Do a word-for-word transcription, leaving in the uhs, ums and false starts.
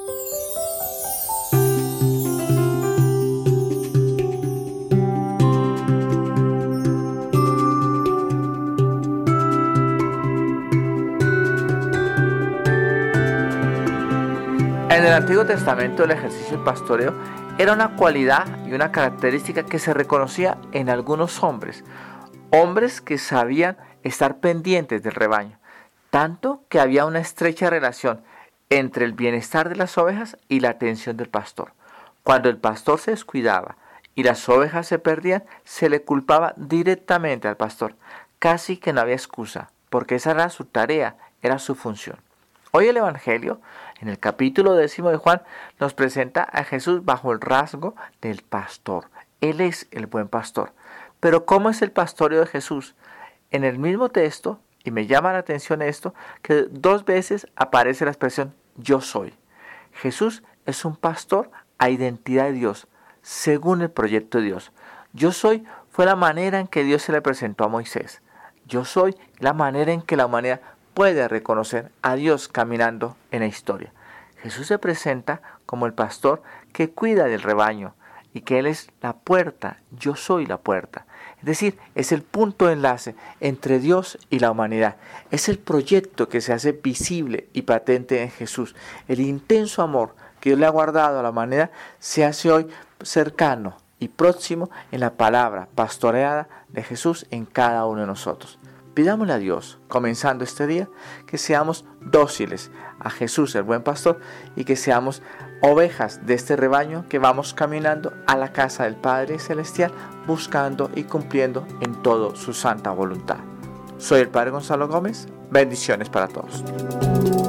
En el Antiguo Testamento el ejercicio del pastoreo era una cualidad y una característica que se reconocía en algunos hombres, hombres que sabían estar pendientes del rebaño, tanto que había una estrecha relación entre el bienestar de las ovejas y la atención del pastor. Cuando el pastor se descuidaba y las ovejas se perdían, se le culpaba directamente al pastor, casi que no había excusa, porque esa era su tarea, era su función. Hoy el Evangelio, en el capítulo décimo de Juan, nos presenta a Jesús bajo el rasgo del pastor. Él es el buen pastor. Pero ¿cómo es el pastoreo de Jesús? En el mismo texto, y me llama la atención esto, que dos veces aparece la expresión yo soy. Jesús es un pastor a identidad de Dios, según el proyecto de Dios. Yo soy fue la manera en que Dios se le presentó a Moisés. Yo soy la manera en que la humanidad puede reconocer a Dios caminando en la historia. Jesús se presenta como el pastor que cuida del rebaño y que Él es la puerta, yo soy la puerta. Es decir, es el punto de enlace entre Dios y la humanidad. Es el proyecto que se hace visible y patente en Jesús. El intenso amor que Dios le ha guardado a la humanidad se hace hoy cercano y próximo en la palabra pastoreada de Jesús en cada uno de nosotros. Pidámosle a Dios, comenzando este día, que seamos dóciles a Jesús, el buen pastor, y que seamos ovejas de este rebaño que vamos caminando a la casa del Padre Celestial, buscando y cumpliendo en todo su santa voluntad. Soy el Padre Gonzalo Gómez. Bendiciones para todos.